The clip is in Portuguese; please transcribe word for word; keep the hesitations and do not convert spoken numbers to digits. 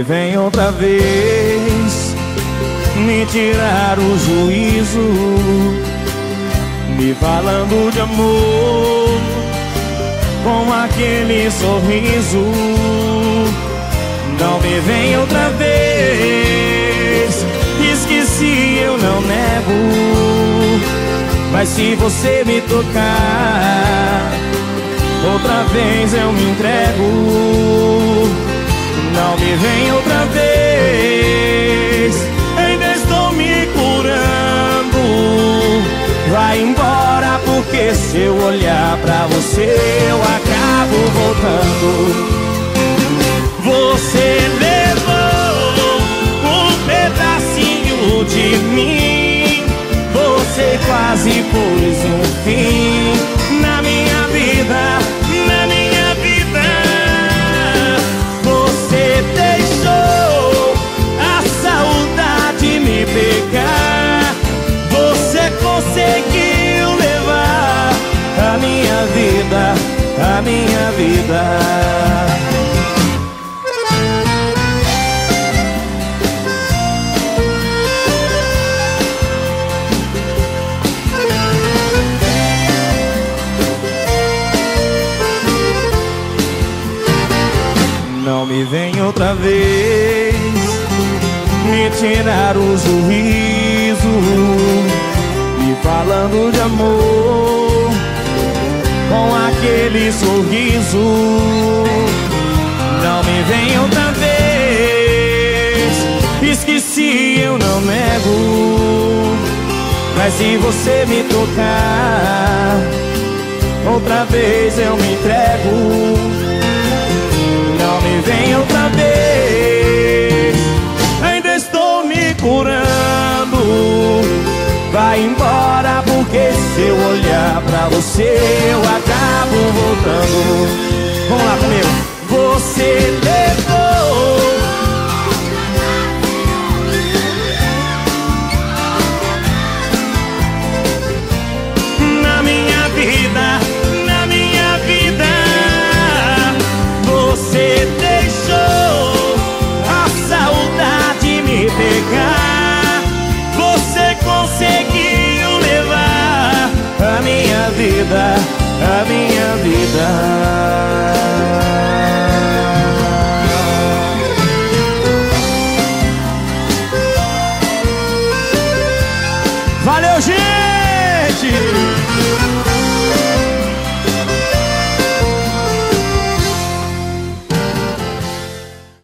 vem outra vez me tirar o juízo, me falando de amor com aquele sorriso. Não me vem outra vez, esqueci, eu não nego. Mas se você me tocar outra vez, eu me entrego. Não me vem outra vez, ainda estou me curando. Vai embora, porque se eu olhar pra você, eu acabo voltando. Você levou um pedacinho de mim, você quase pôs um fim na minha vida, na minha vida. Você deixou a saudade me pegar, você conseguiu levar a minha vida, a minha vida. Não me vem outra vez me tirar o juízo, me falando de amor com aquele sorriso. Não me vem outra vez, esqueci, eu não nego. Mas se você me tocar outra vez, eu me entrego. Não me vem outra vez, ainda estou me curando. Vai embora, porque se eu olhar pra você, eu acabo voltando. Vamos lá comigo. Você levou na minha vida, na minha vida. Você deixou a saudade me pegar, você conseguiu levar a minha vida, a minha vida. Valeu, gente!